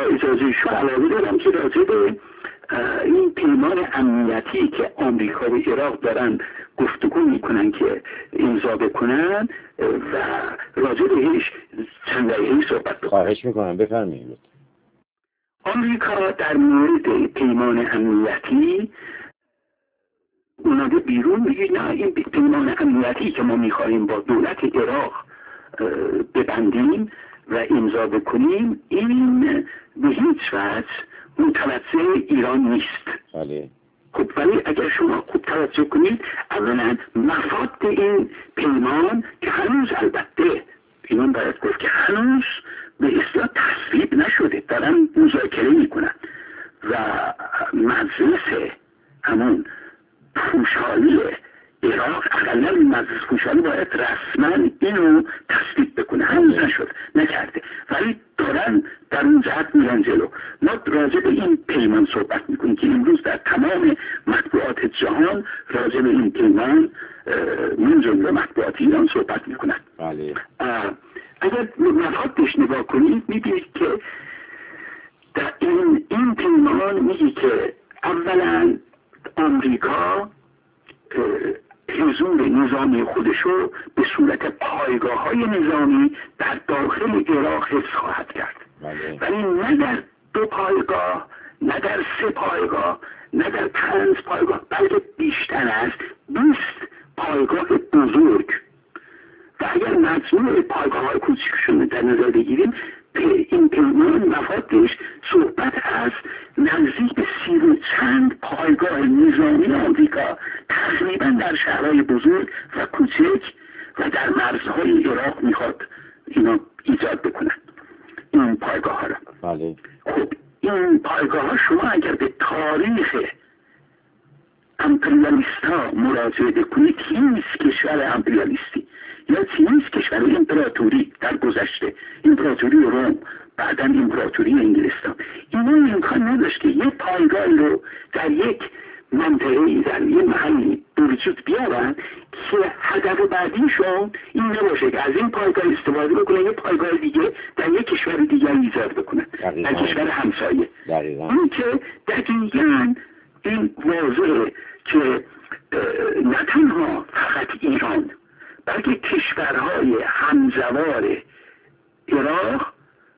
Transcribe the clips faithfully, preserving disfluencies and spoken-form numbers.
با اجازه شما علاوه دارم که راجع به این پیمان امنیتی که آمریکا و عراق دارن گفتگو میکنن که امضا بکنن و راجع بهش چند دقیقه‌ای صحبت بکنم. خواهش میکنم بفرمایید. آمریکا در مورد پیمان امنیتی اومده بیرون میگه نه این پیمان امنیتی که ما میخواهیم با دولت عراق ببندیم و امضا بکنیم این به هیچ وجه متوجه ایران نیست. بله. خب ولی اگر شما خوب توجه کنید اولا مفاد این پیمان که هنوز البته اینون باید گفت که هنوز به اصلاح تصویب نشده، دارن مذاکره میکنن و مجلس همون پوشالی عراق اقلا مجلس پوشالی باید رسما اینو تصویب بکنه، هنوز نشد نکرده ولی دارن در اون جهت میرن جلو. ما راجع به این پیمان صحبت میکنیم که امروز در تمام مطبوعات جهان راجع به این پیمان من جمله مطبوعات ایران صحبت میکنن. بله. اگر مفادش نگاه کنید میبینید که در این این پیمان میگه که اولا آمریکا حضور نظامی خودشو به صورت پایگاه های نظامی در داخل عراق حفظ خواهد کرد. بله. ولی نه در دو پایگاه، نه در سه پایگاه، نه در پنج پایگاه، بلکه بیشتر از بیست پایگاه بزرگ و اگر مجموع پایگاه های کوچکشون در نظر بگیریم این پیمان مفادش صحبت از نزدیک به سی و چند پایگاه نظامی آمریکا تقریبا در شهرهای بزرگ و کوچک و در مرزهای عراق میخواد اینا ایجاد بکنن این پایگاه ها را. بله. خب این پایگاه ها شما اگر به تاریخ امپریالیست ها مراجعه بکنید هیچ کشور امپریالیستی یا هیچ کشور امپراتوری در گذشته، امپراتوری روم بعداً امپراتوری انگلستان، اینا امکان نداشت که یک پایگاهی رو در یک منطقه‌ای در یک محلی به وجود بیارن که هدف بعدیشون این نباشه که از این پایگاه استفاده بکنن یک پایگاه دیگه در یک کشور دیگه ایجاد بکنن در کشور همسایه. این که دقیقاً این واضحه که نه تنها فقط ایران بلکه کشورهای همزوار عراق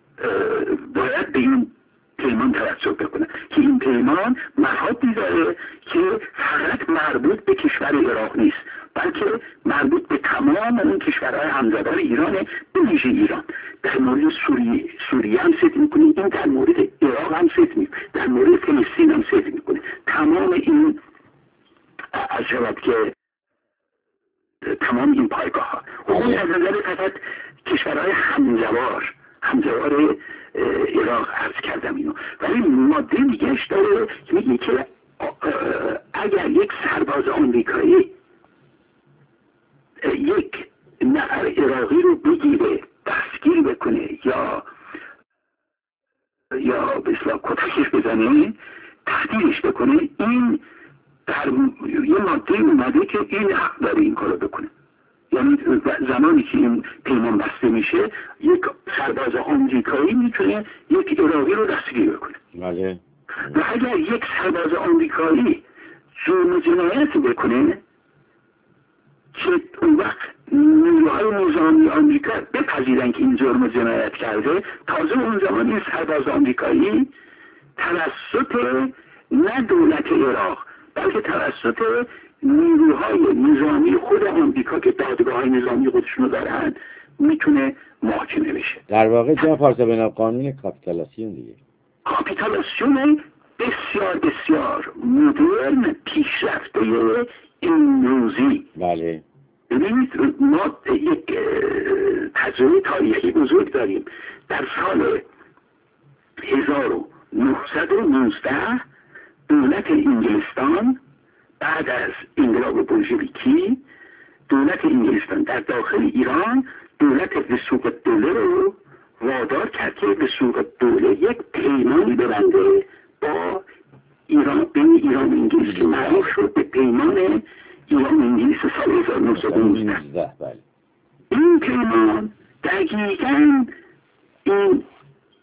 باید به این پیمان توجه بکنن که این پیمان مفادی داره که فقط مربوط به کشور عراق نیست بلکه مربوط به تمام اون کشورهای همزوار ایرانه، به ویژه ایران. در مورد سوریه سوریه هم ست میکنه، این در مورد عراق هم ست میکنه، در مورد فلسطین هم ست میکنه. تمام این از شود که تمام این پایگاه ها اون از نظر فقط کشورهای همزوار همزوار عراق عرض کردم اینو. ولی ماده دیگهش داره که میگه که اگر یک سرباز آمریکایی یک نفر عراقی رو بگیره دستگیر بکنه یا یا به اصطلاح کتکش بزنه تهدیدش بکنه، این در یه ماده اومده که این حق داره این کارو بکنه. یعنی زمانی که این پیمان بسته میشه یک سرباز آمریکایی میتونه یک عراقی رو دستگیر بکنه. بله. و اگر یک سرباز آمریکایی جرم جنایت بکنه که اون وقت نیروهای نظامی آمریکا بپذیرن که این جرم جنایت کرده، تازه اون زمان این سرباز آمریکایی توسط نه دولت عراق بلکه توسط نیروهای نظامی خود آمریکا که دادگاه های نظامی خودشونو دارن میتونه محاکمه بشه. در واقع جناب پارسا قانون کاپیتولاسیون دیگه، کاپیتولاسیون بسیار بسیار مدرن پیشرفته امروزی. بله. ببینید ما یک تجربه تاریخی بزرگ داریم. در سال هزار و نهصد و نوزده دولت انگلستان بعد از انقلاب بولشویکی دولت انگلستان در داخل ایران دولت وثوق الدوله رو وادار کرد که وثوق الدوله یک پیمانی ببنده با ایران بین ایران و انگلیس که معروف شد به پیمان ایران و انگلیس سال هزار و نهصد و نوزده. این پیمان دقیقاً این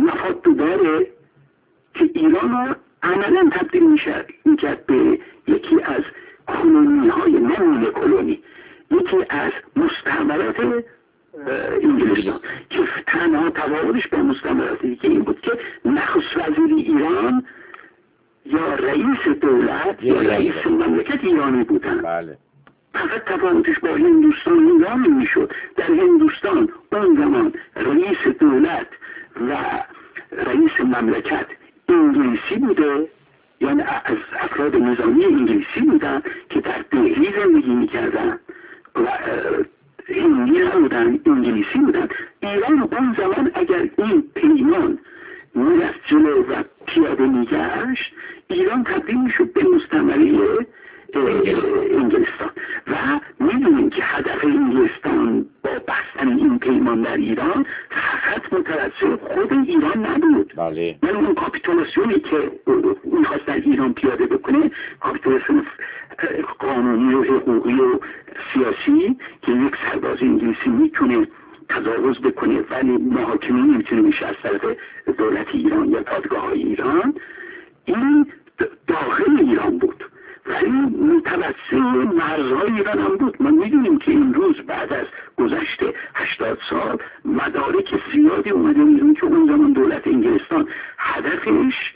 مفاد داره که ایران رو عملا تبدیل میکرد به یکی از کلونی های نمونه کلونی، یکی از مستعمرات انگلستان که تنها تفاوتش با مستعمراتی که این بود که نخست وزیر ایران یا رئیس دولت یا رئیس مملکت ایرانی بودن. بله. فقط تفاوتش با هندوستان ایرانی میشد. در هندوستان اون زمان رئیس دولت و رئیس مملکت انگلیسی بوده، یعنی از افراد نظامی انگلیسی بودن که در دهلی زندگی میکردن و هندی نبودن، انگلیسی بودن. ایران اون زمان اگر این پیمان میرفت جلو و پیاده میگشت، ایران تبدیل میشد به مستعمره انگلستان و میدونیم که هدف انگلستان با بستن این پیمان در ایران فقط متوجه خود ایران نبود. بله. من اون کاپیتولاسیونی که میخواست در ایران پیاده بکنه، کاپیتولاسیون قانونی و حقوقی و سیاسی که یک سرباز انگلیسی میتونه تجاوز بکنه ولی محاکمه نمیتونه میشه از طرف دولت ایران یا دادگاه های ایران، این داخل ایران بود ولی متوسط مرزهای ایران هم بود. ما میدونیم که این روز بعد از گذشت هشتاد سال مدارک زیادی اومده میدونیم که اون زمان دولت انگلستان هدفش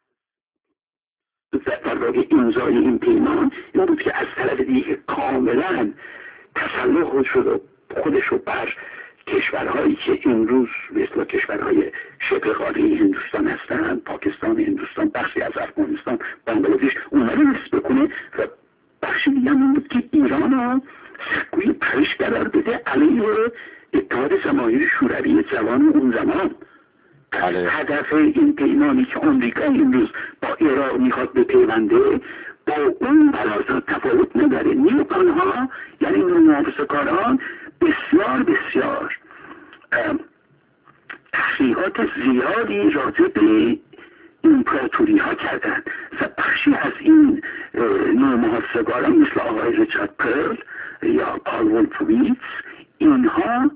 در واقع امضای این پیمان این بود که از طرف دیگه کاملا تسلط شد خودش رو بر کشورهایی که این روز مثل کشورهای شبه قاره هندوستان هستند، پاکستان، هندوستان، بخشی از افغانستان، بنگلادش، اونها رو نصب بکنه و بخشی دیگه هم این بود که ایران رو سکوی پرش قرار بده علیه اتحاد جماهیر شوروی جوان اون زمان. هدف این پیمانی که آمریکا این روز با ایران میخواد بپیونده با اون بلازا تفاوت نداره. نیوکان ها یعنی محافظه‌کاران بسیار بسیار تحقیقات زیادی راجع به امپراتوری ها کردن و بخشی از این نوع محافظه‌کاران مثل آقای ریچارد پرل یا پال ولفویتس، اینها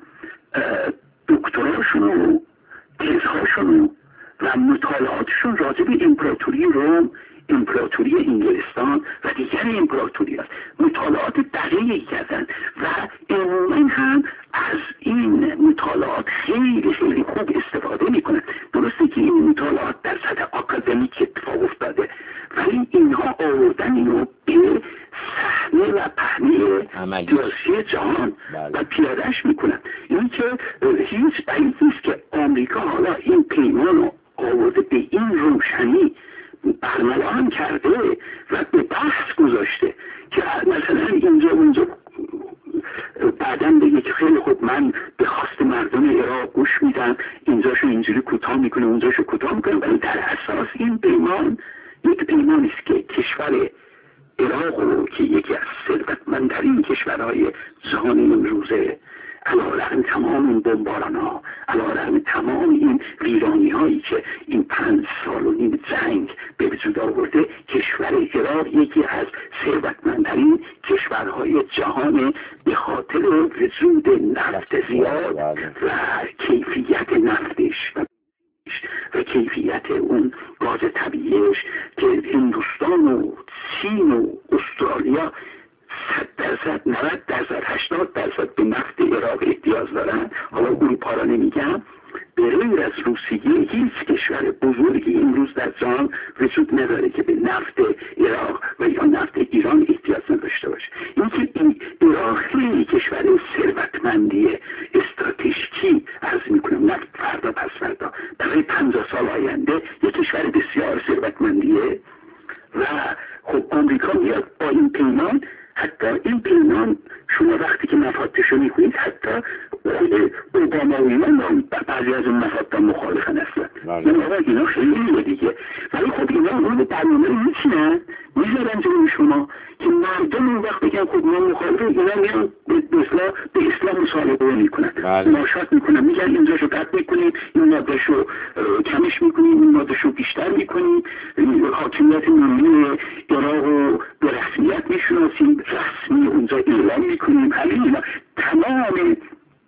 دکتراشون و تزهاشون و مطالعاتشون راجع به امپراتوری روم، امپراتوری انگلستان و دیگر امپراتوری هست مطالعات دقیقی کردن و عموما هم از این مطالعات خیلی خیلی خوب استفاده میکنن. درسته که این مطالعات در سطح آکادمیک اتفاق افتاده ولی اینها آوردن اینو به صحنه و پهنه سیاسی جهان و پیادهش میکنن. این که هیچ بعید نیست که آمریکا حالا این پیمان رو آورده به این روشنی برملان کرده و به بحث گذاشته که مثلا اینجا اونجا بعدم بگه که خیلی خوب من به خواست مردم عراق گوش میدم، اینجاشو اینجوری کوتاه میکنه اونجاشو کوتاه میکنه، ولی در اساس این پیمان یک پیمانی است که کشور عراق رو که یکی از ثروتمندترین کشورهای جهان امروزه علیرغم تمام این بمباران ها، علیرغم تمام این ویرانی هایی که این پنج سال و نیم جنگ به وجود آورده، کشور عراق یکی از ثروتمندترین کشورهای جهان به خاطر وجود نفت زیاد و کیفیت نفتش و و کیفیت اون گاز طبیعیش که هندوستان و چین و استرالیا صد درصد، نود درصد، هشتاد درصد به نفت عراق احتیاج دارن. حالا اروپا را نمیگم، به غیر از روسیه هیچ کشور بزرگی امروز در جهان وجود نداره که به نفت عراق و یا نفت ایران احتیاج نداشته باشه. اینکه این عراق خیلی کشور ثروتمندی استراتژیکی عرض میکنم، نفت فردا پس فردا برای پنجاه سال آینده یک کشور بسیار ثروتمندیه و خب آمریکا میاد با این پیمان. حتی این پیمان شما وقتی که مفادشو میکنید حتی خود اوباما و اینا بعضی از اون مفاد مخالفن اصلا. این آقا اینا خیلی دیگه، ولی خب اینا اون به برنامه رو میچینن میذارن جلوی شما که مردم اون وقت بگن خب ما مخالفه، اینا میان به اسلام به اسلام مصالحه میکنن، ماشات میکنن، میگن اینجاشو قطع میکنید، این مادهشو کمش میکنید، این مادهشو بیشتر میکنید، حاکمیت ملی عراق رو به رسمیت میشناسیم، رسمی اونجا اعلام میکنیم. همین اینا تمام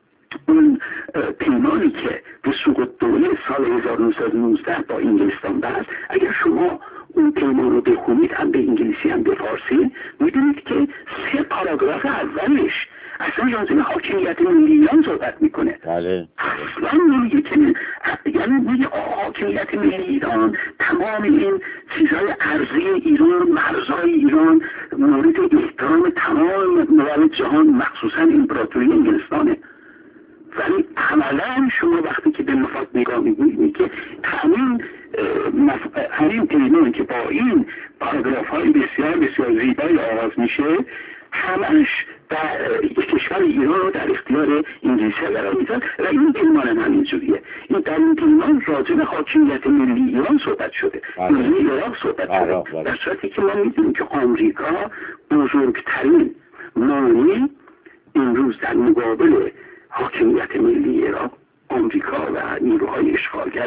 اون پیمانی که به سقوط دوله سال هزار و نهصد و نوزده با انگلستان بست، اگر شما اون پیمان رو بخونید هم به انگلیسی هم به فارسی، میدونید که سه پاراگراف اولش اصلا راجع به حاکمیت ملی ایران صحبت میکنه. بله. اصلا نمیگه که، یعنی میگه حاکمیت ملی ایران، تمام این چیزهای ارضی ایران، مرزهای ایران مورد احترام تمام ملل جهان، مخصوصا امپراتوری انگلستانه. ولی عملا شما وقتی که به مفاد نگاه می‌کنید که همین مف... همین پیمان که با این پاراگراف های بسیار بسیار زیبایی آغاز میشه، همش در کشور ایران رو در اختیار انگلیس قرار میداد و این پیمان هم همینجوریه. این در این پیمان راجع به حاکمیت ملی ایران صحبت شده، ملی عراق صحبت شده، در صورتی که ما میدونیم که آمریکا بزرگترین مانع امروز در مقابل حاکمیت ملی عراق، آمریکا و نیروهای اشغالگر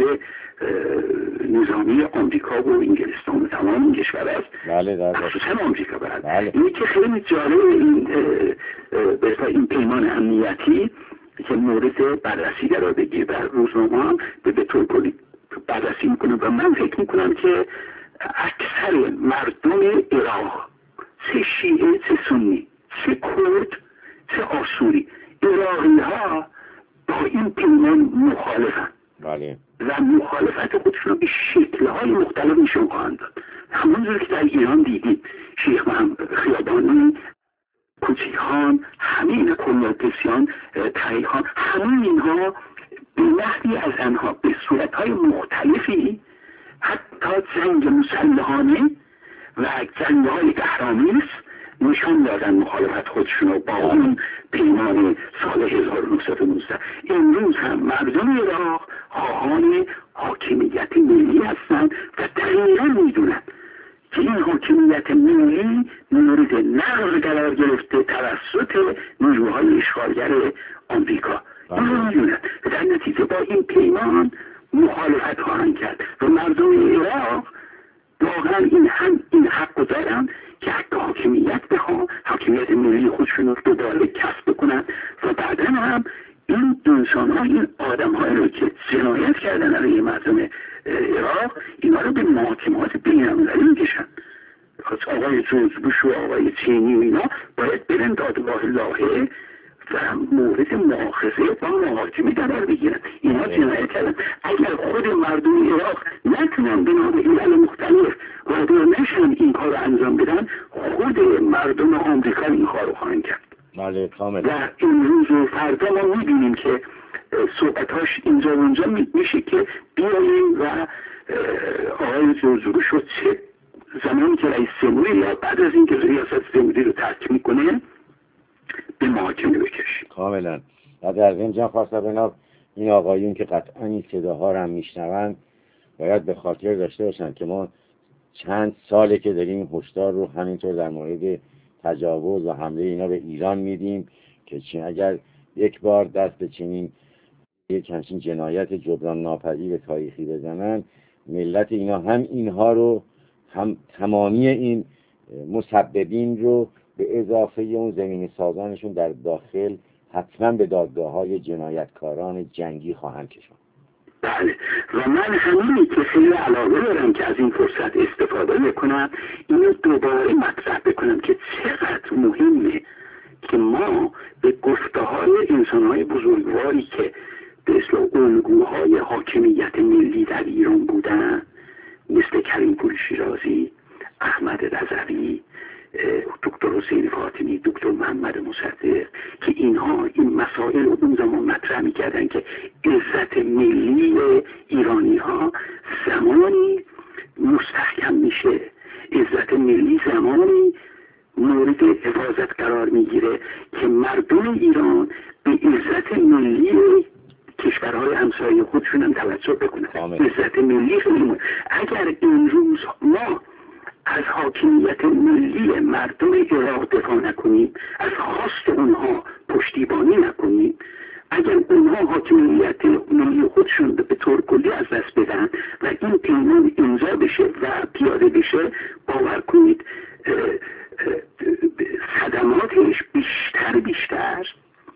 نظامی آمریکا و انگلستان و تمام این کشور است. بله خصوصا آمریکا برد. بله. اینی که خیلی جالب این به این پیمان امنیتی که مورد بررسی قرار بگیره در روزنامه هم به طور کلی بررسی میکنم و من فکر میکنم که اکثر مردم عراق، چه شیعه چه سنی، چه کرد چه آسوری، عراقی ها با این پیمان مخالفن. بله. و مخالفت خودشون رو به شکل‌های مختلف نشون خواهند داد. همونجور که در ایران دیدیم شیخ محمد خیابانی، کوچیخان، همین کمیاتسیان، تایخان، همین اینها به نحوی از آنها به صورت‌های مختلفی حتی جنگ مسلحانه و جنگ‌های قهرآمیز نشان دادن مخالفت خودشون رو با اون پیمان سال هزار و نهصد و نوزده. امروز هم مردم عراق خواهان حاکمیت ملی هستند و دقیقا میدونن که این حاکمیت ملی مورد نقض قرار گرفته توسط نیروهای اشغالگر آمریکا. اینو میدونن و در نتیجه با این پیمان مخالفت خواهند کرد و مردم عراق واقعا این هم این حق دارن که حتی حاکمیت بخوان، حاکمیت ملی خودشون رو دوباره کسب بکنن و بعدا هم این انسان ها، این آدم های رو که جنایت کردن علیه مردم عراق، اینا رو به محاکمات بین‌المللی میکشن. آقای جورج بوش و آقای چینی و اینا باید برن دادگاه لاهه و مورد مؤاخذه با محاکمه قرار بگیرن. اینا جنایت کردن. اگر خود مردم عراق نتونن بنا به علل مختلف قادر نشن این کار رو انجام بدن، خود مردم آمریکا این کار رو خواهند کرد. بله کاملا. و امروز و فردا ما میبینیم که صحبتاش اینجا و اونجا میشه که بیاییم و آقای جورج بوش رو چه زمانی که رئیس جمهوری یا بعد از اینکه ریاست جمهوری رو ترک میکنه به محاکمه بکشیم. کاملا. و در ضمن جان خواستم بناب این آقایون که قطعا این صداها رو هم میشنوند باید به خاطر داشته باشن که ما چند ساله که داریم هشدار رو همینطور در مورد تجاوز و حمله اینا به ایران میدیم که چین اگر یک بار دست به چنین یک همچین جنایت جبران ناپذیر تاریخی بزنن، ملت اینا هم اینها رو هم تمامی این مسببین رو به اضافه اون زمین سازانشون در داخل حتما به دادگاه‌های جنایتکاران جنگی خواهند کشاند. بله و من همینی که خیلی علاقه دارم که از این فرصت استفاده بکنم، اینو دوباره مطرح بکنم که چقدر مهمه که ما به گفته‌های انسان‌های بزرگواری که به اصطلاح الگوهای حاکمیت ملی در ایران بودن، مثل کریم پور شیرازی، احمد رضوی، دکتر حسین فاطمی، دکتر محمد مصدق، که اینها این مسائل رو اون زمان مطرح می‌کردن که عزت ملی ایرانی ها زمانی مستحکم میشه، عزت ملی زمانی مورد حفاظت قرار میگیره که مردم ایران به عزت ملی کشورهای همسایه خودشون هم توجه بکنن. عزت ملی خیلی اگر امروز ما از حاکمیت ملی مردم عراق دفاع نکنیم، از خواست اونها پشتیبانی نکنیم، اگر اونها حاکمیت ملی خودشون به طور کلی از دست بدن و این پیمان امضا بشه و پیاده بشه، باور کنید صدماتش بیشتر بیشتر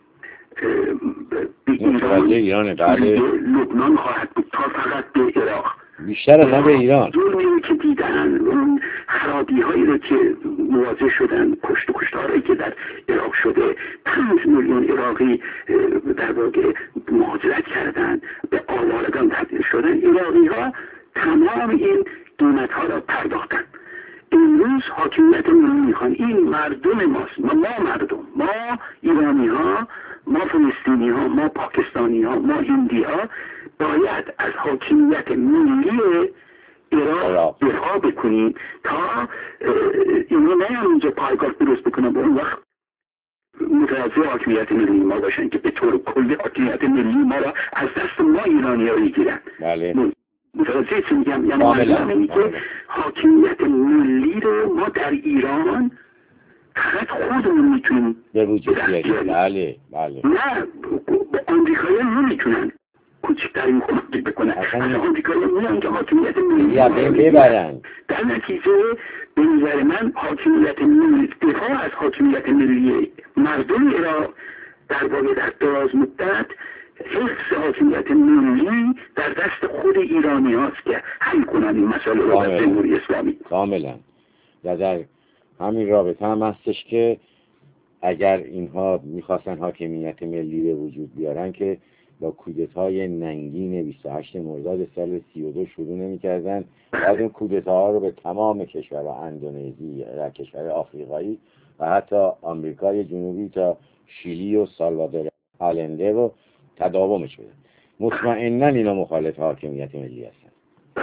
به ایران, ایران بله. لبنان خواهد بود تا فقط به عراق، بیشتر از به ایران. ظلمی که دیدن، اون خرابی هایی رو که مواجه شدن، کشت و کشتاری که در عراق شده، پنج میلیون عراقی در واقع مهاجرت کردن، به آوارگان تبدیل شدن، عراقی ها تمام این قیمت ها را پرداختن. امروز حاکمیت ملی میخوان، این مردم ماست، ما, ما مردم، ما ایرانی ها، ما فلسطینی ها، ما پاکستانی ها، ما هندی ها باید از حاکمیت ملی عراق دفاع بکنیم تا اینا نیان اینجا پایگاه درست بکنن با اون وقت متوجه حاکمیت ملی ما باشن که به طور کلی حاکمیت ملی ما را از دست ما ایرانی ها بگیرن. بله. متوجه چی میگم؟ یعنی منظورم اینه که حاکمیت ملی رو ما در ایران فقط خودمون میتونیم به وجود بیاریم. بله بله. نه آمریکایی ها نمیتونن کوچکترین کمکی بکنن. اصلا آمریکایی ها میان که حاکمیت ملی یا ببرن. در نتیجه به نظر من حاکمیت ملی، دفاع از حاکمیت ملی مردم عراق در واقع در دراز مدت حفظ حاکمیت ملی در دست خود ایرانی هاست که حل کنن این مسئله رو در جمهوری اسلامی. کاملا. و در همین رابطه هم هستش که اگر اینها میخواستن حاکمیت ملی به وجود بیارن که با کودتای ننگین بیست و هشت مرداد سال سی و دو شروع نمی‌کردن، بعد این کودتاها رو به تمام کشورها، اندونزی و کشور آفریقایی و حتی آمریکای جنوبی تا شیلی و سالوادور آلنده رو تداومش بدن. مطمئناً اینا مخالف حاکمیت ملی هستن.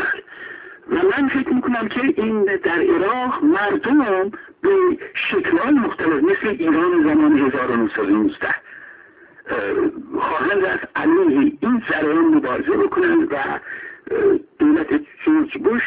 و من فکر میکنم که این در عراق مردم به شکل‌های مختلف مثل ایران زمان هزار و نهصد و نوزده خواهند از علیه این جریان مبارزه بکنند و دولت جورج بوش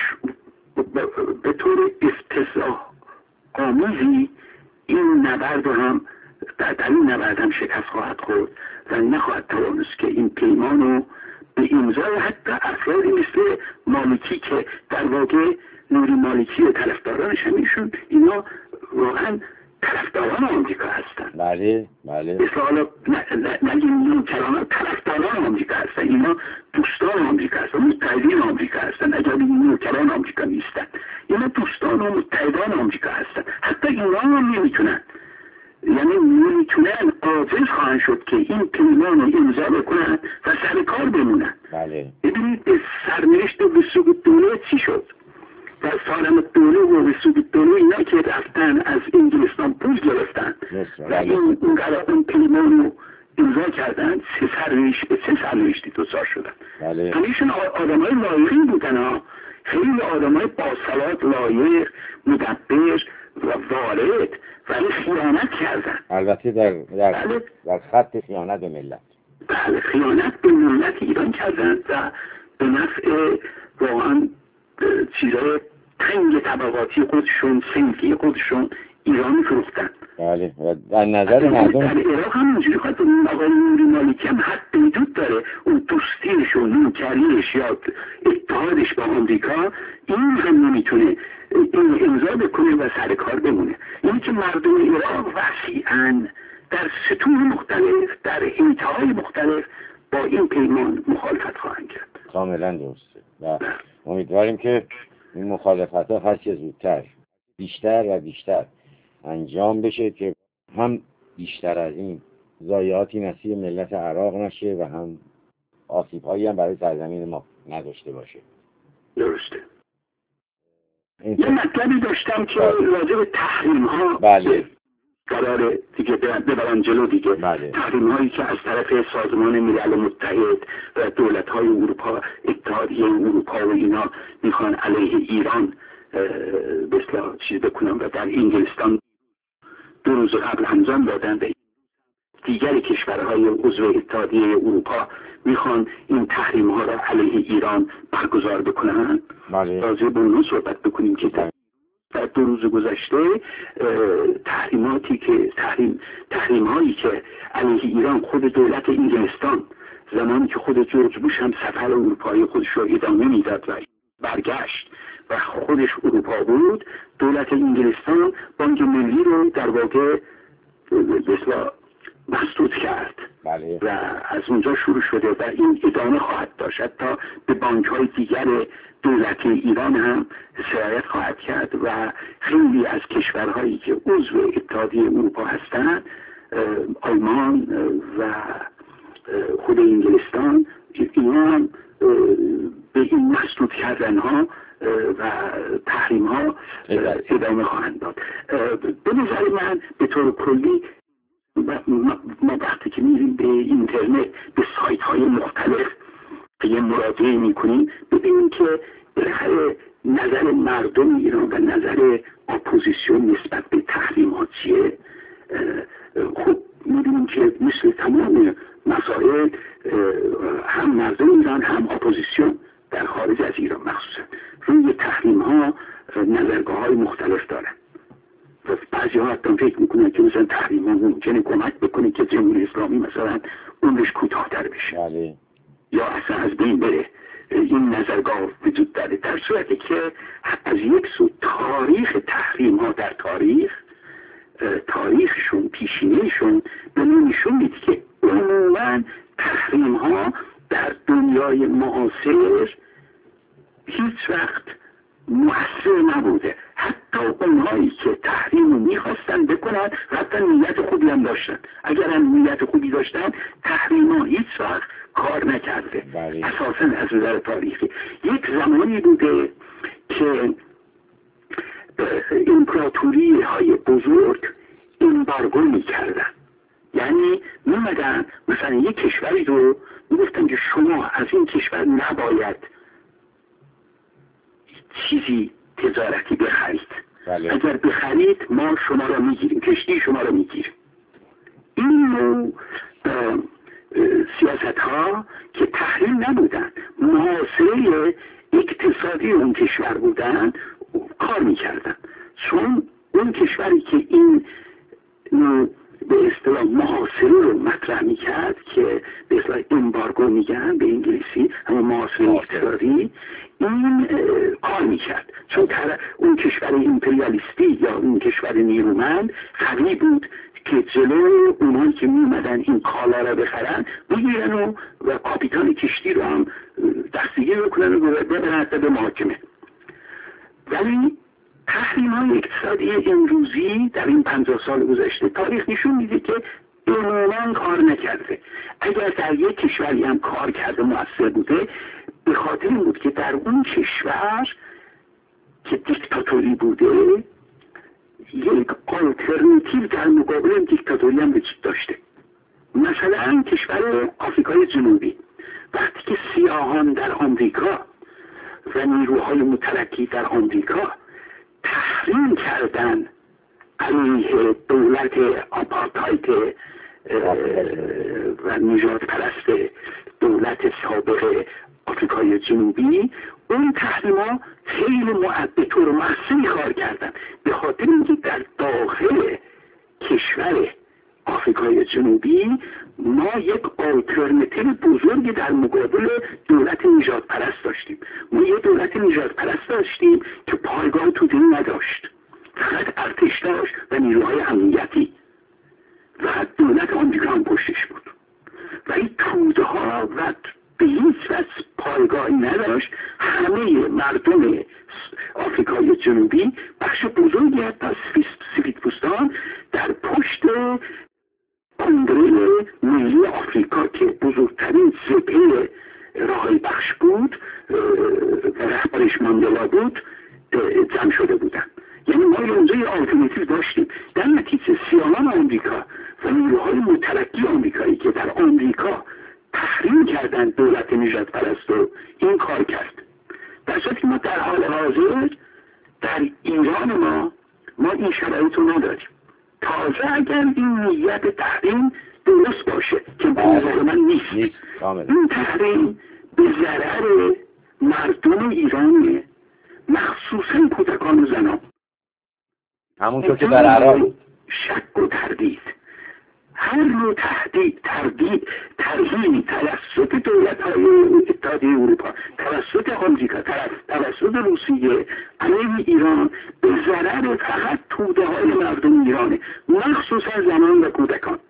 به طور افتضاح آمیزی این نبرد هم در این نبرد هم شکست خواهد خورد و نخواهد توانست که این پیمان رو به امضای حتی افرادی مثل مالکی که در واقع نوری مالکی و طرفدارانش همیشون اینا واقعا طرفداران آمریکا هستن. بله بله. مثل حالا نگیم نوکران، طرفداران آمریکا هستن، اینا دوستان آمریکا هستن، متحدین آمریکا هستن. اگر این نوکران آمریکا نیستن، اینا دوستان و متحدان آمریکا هستن. حتی اینا هم نمیتونن، یعنی نمیتونن، عاجز خواهند شد که این پیمان رو امضا بکنن و سر کار بمونن. بله. ببینید به سرنوشت وثوق الدوله چی شد؟ در سالم الدوله و وثوق الدوله اینا که رفتن از انگلستان پول گرفتن و این اون پیمان رو امضا کردن، سه سرنوشت به سه سرنوشتی دوچار شدن. بله. همیشون آدم های لایقی بودن ها، خیلی آدم های باصلات، لایق، مدبر و وارد، ولی خیانت کردن. البته در در, بله. در خط خیانت به ملت. بله، خیانت به ملت ایران کردن و به نفع واقعا چیزای تنگ طبقاتی خودشون، صنفی خودشون ایران فروختن. بله. و در نظر مردم در عراق هم اونجوری خواهد آقای نوری مالکی هم حد وجود داره، اون دوستیش و نوکریش یا اتحادش با آمریکا، این هم نمیتونه این امضا بکنه و سر کار بمونه. یعنی که مردم عراق وسیعاً در سطوح مختلف، در حیطه‌های مختلف با این پیمان مخالفت خواهند کرد. کاملا درسته و امیدواریم که این مخالفت ها هر چه زودتر بیشتر و بیشتر انجام بشه که هم بیشتر از این ضایعاتی نصیب ملت عراق نشه و هم آسیب هایی هم برای سرزمین ما نداشته باشه. درسته. یه مطلبی داشتم که راجع به تحریم ها بله قراره دیگه ببرن جلو دیگه. بله. تحریم هایی که از طرف سازمان ملل متحد و دولت های اروپا، اتحادیه اروپا و اینا میخوان علیه ایران بسیار چیز بکنن و در انگلستان دو روز قبل انجام دادن و دیگر کشورهای عضو اتحادیه اروپا میخوان این تحریم ها را علیه ایران برگزار بکنن. بله. راجع به اونها صحبت بکنیم که در در دو روز گذشته تحریماتی که تحریم تحریم هایی که علیه ایران خود دولت انگلستان زمانی که خود جورج بوش هم سفر اروپایی خودش رو ادامه میداد و برگشت و خودش اروپا بود، دولت انگلستان بانک ملی رو در واقع مثلا مسدود کرد. بله. و از اونجا شروع شده و این ادامه خواهد داشت، تا به بانک های دیگر دولت ایران هم سرایت خواهد کرد و خیلی از کشورهایی که عضو اتحادیه اروپا هستند، آلمان و خود انگلستان، اینا هم به این مسدود کردن ها و تحریم ها ادامه خواهند داد. به نظر من به طور کلی ما وقتی که میریم به اینترنت، به سایت های مختلف یه مراجعه میکنیم، ببینیم که بالاخره نظر مردم ایران و نظر اپوزیسیون نسبت به تحریمات چیه. خب میبینیم که مثل تمام مسائل هم مردم ایران هم اپوزیسیون در خارج از ایران مخصوصا روی تحریم ها نظرگاه های مختلف دارن و بعضی ها حتی فکر میکنن که مثلا تحریم ها ممکنه کمک بکنه که جمهوری اسلامی مثلا عمرش کوتاه‌تر بشه بله. یا اصلا از بین بره. این نظرگاه وجود داره، در صورتی که از یک سو تاریخ تحریم ها در تاریخ تاریخشون پیشینهشون به ما نشون میده که عموما تحریم ها در دنیای معاصر هیچ وقت مؤثر نبوده. حتی اونهایی که تحریم رو میخواستن بکنن و حتی نیت خوبی هم داشتن، اگر هم نیت خوبی داشتن تحریم ها هیچ وقت کار نکرده. بله. اساسا از نظر تاریخی یک زمانی بوده که امپراتوری های بزرگ امبارگو میکردن، یعنی میمدن مثلا یک کشوری رو میگفتن که شما از این کشور نباید چیزی تجارتی بخرید. بله. اگر بخرید ما شما را میگیریم، کشتی شما را میگیریم. این نوع سیاست ها که تحریم نبودن، محاصره اقتصادی اون کشور بودن، کار میکردن. چون اون کشوری که این به اصطلاح محاصره رو مطرح میکرد که به اصطلاح امبارگو میگن به انگلیسی، اما محاصره اقتصادی، این کار میکرد. چون اون کشور امپریالیستی یا اون کشور نیرومند قوی بود که جلو اونایی که میمدن این کالا را بخرن بگیرن و, و کاپیتان کشتی رو هم دستگیر بکنن و ببرن به محاکمه. ولی تحریم های اقتصادی امروزی در این پنجاه سال گذشته تاریخ نشون میده که عموما کار نکرده. اگر در یک کشوری هم کار کرده مؤثر بوده، به خاطر این بود که در اون کشور که دیکتاتوری بوده یک آلترناتیو در مقابل این دیکتاتوری هم وجود داشته. مثلا کشور آفریقای جنوبی، وقتی که سیاهان در آمریکا و نیروهای متلکی در آمریکا تحریم کردن علیه دولت آپارتاید و نژاد پرست دولت سابق آفریقای جنوبی، اون تحریما خیلی به طور مؤثری کار کردن، به خاطر اینکه در داخل کشور آفریقای جنوبی ما یک آلترناتیو بزرگی در مقابل دولت نژاد پرست داشتیم. ما یک دولت نژاد پرست داشتیم که پایگاه توده نداشت، فقط ارتش داشت و نیروهای امنیتی و دولت آمریکا هم پشتش بود، ولی توده ها و به هیچ وجه پایگاهی نداشت. همه مردم آفریقای جنوبی، بخش بزرگی از سفیدپوستان، در پشت کنگره ملی آفریقا که بزرگترین جبهه راهی بخش بود و رهبرش ماندلا بود جمع شده بودن. یعنی ما اونجا یه آلترناتیو داشتیم. در نتیجه سیاهان آمریکا و نیروهای متلکی آمریکایی که در آمریکا تحریم کردن دولت نژاد پرست رو، این کار کرد. در صورتی که ما در حال حاضر در ایران ما ما این شرایط رو نداریم. تازه اگر این نیت تحریم درست باشه که به نظر من نیست، این تحریم به ضرر مردم ایرانه، مخصوصا کودکان و زنان. همونطور که در عراق شک و تردید، هر نوع تهدید، تردید، ترهیب توسط دولت‌های اتحادیه اروپا، توسط آمریکا، توسط روسیه علیه ایران به ضرر فقط توده‌های مردم ایرانه، مخصوصا زنان و کودکان.